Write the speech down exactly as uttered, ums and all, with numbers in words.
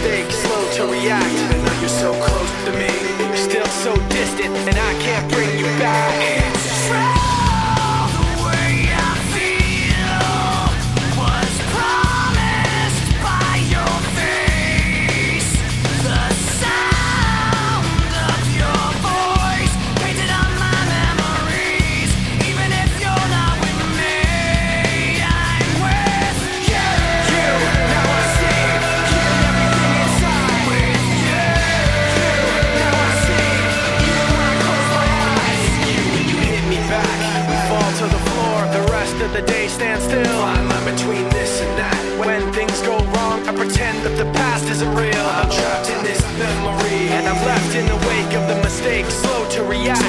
mistake, slow to react. Even though you're so close to me, you're still so distant, and I can't bring you back. It's true. The day stands still. I'm between this and that. When things go wrong, I pretend that the past isn't real. I'm trapped in this memory, and I'm left in the wake of the mistake, slow to react.